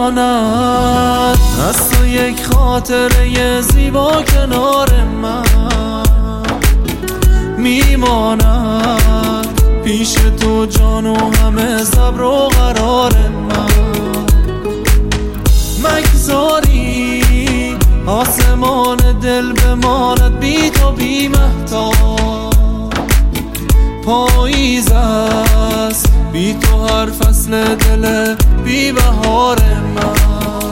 میماند از تو یک خاطره زیبا کنار من میماند، پیش تو جان و همه صبر و قرار من. مگذاری آسمان دل بماند بی تو بی مهتاب، پاییز است بی تو هر فصل دل بی بهار من.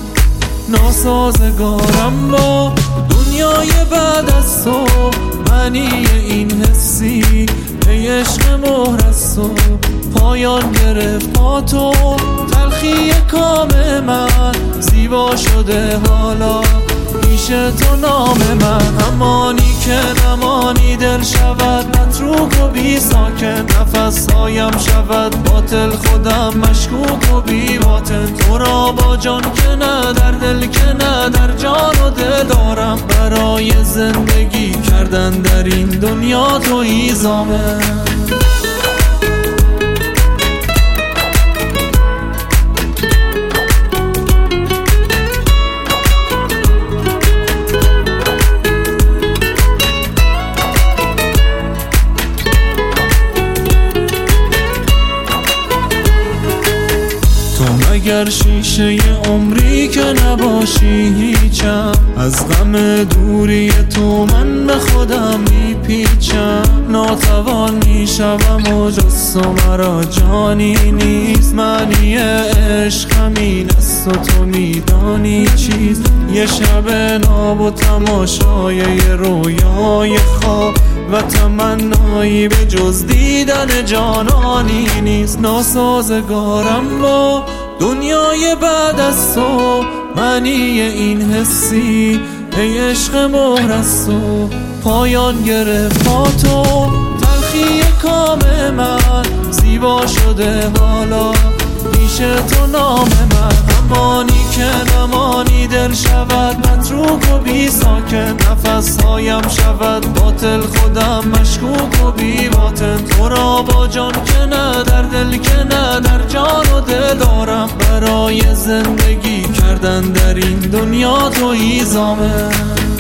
ناسازگارم با دنیای بعد از تو، معنی این حسی ای عشق مهر از تو پایان گرفت با تو. تلخی کام من زیبا شده حالا پیش تو نام من. همانی که نمانی دل شود متروک و بی ساکن، نفسهایم شود باطل خودم مشکوک و بی باطن. تو را با جان که نه در دل که نه در جان و دل دارم، برای زندگی کردن در این دنیا تو ایزامه. اگر شیشه عمری که نباشی هیچم، از غم دوری تو من به خودم میپیچم. ناتوان میشوم و جز تو مرا جانی نیست، معنی عشق همین است و تو میدانی چیز. یه شب ناب و تماشای یه رویای خواب و تمنایی به جز دیدن جانانی نیست. ناسازگارم با دنیای بعد از تو، معنی این حسی ای عشق مهر از تو پایان گرفت با تو. تلخی کام من زیبا شده حالا پیش تو نام من. همانی که نمانی دل شود متروک و بی ساکن، نفسهایم شود باطل خودم مشکوک و بی باطن. تو را با جان که نه در دل که نه در جان و دل دارم، برای زندگی کردن در این دنیا تو ایزامه.